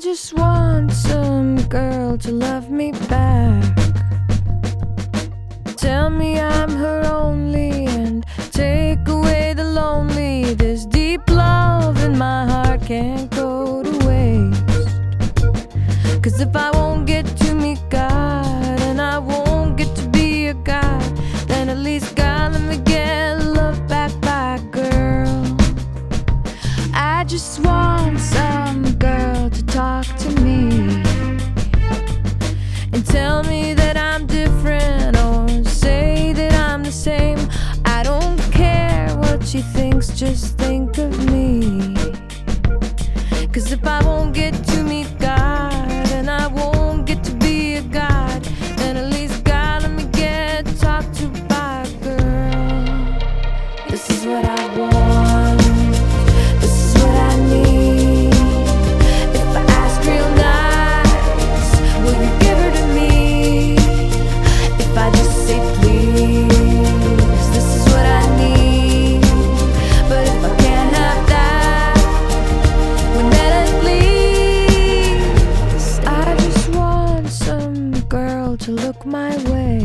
just want some girl to love me back. Tell me I'm her only and take away the lonely. This deep love in my heart can't go to waste. 'Cause if I won't get to meet God and I won't get to be a God, then at least God let me get love back by girl. I just want some girl to talk to me and tell me that I'm different or say that I'm the same. I don't care what she thinks, just think of me. 'Cause if I won't get to meet God and I won't get to be a God, then at least God let me get talked to by a girl. This is what I want, this is what I need. If I ask real nice, will you give her to me? If I just say please, this is what I need. But if I can't have that, well then at least I just want some girl to look my way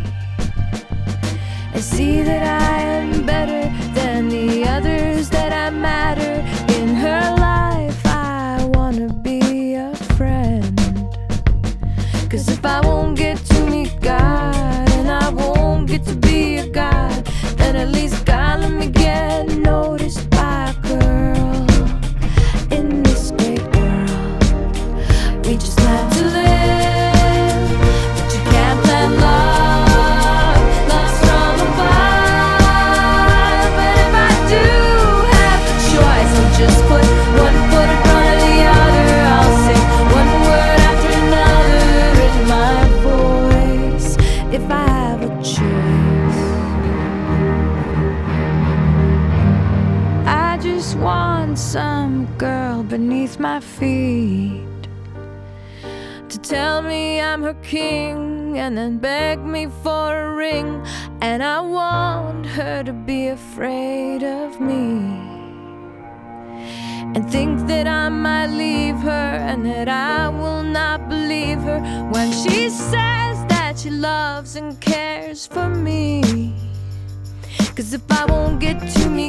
and see that I am better than the others, that I matter in her life. I wanna be a friend. 'Cause if I won't get to meet God and I won't get to be a God, then at least God let me get noticed by a girl. In this great world, we just have to live, but you can't plan love. Love's from above. But if I do have the choice, I'll just put one foot in front of the other. I'll sing one word after another in my voice. If I have a choice, I just want some girl beneath my feet to tell me I'm her king and then beg me for a ring. And I want her to be afraid of me and think that I might leave her and that I will not believe her when she says that she loves and cares for me. 'Cause if I won't get to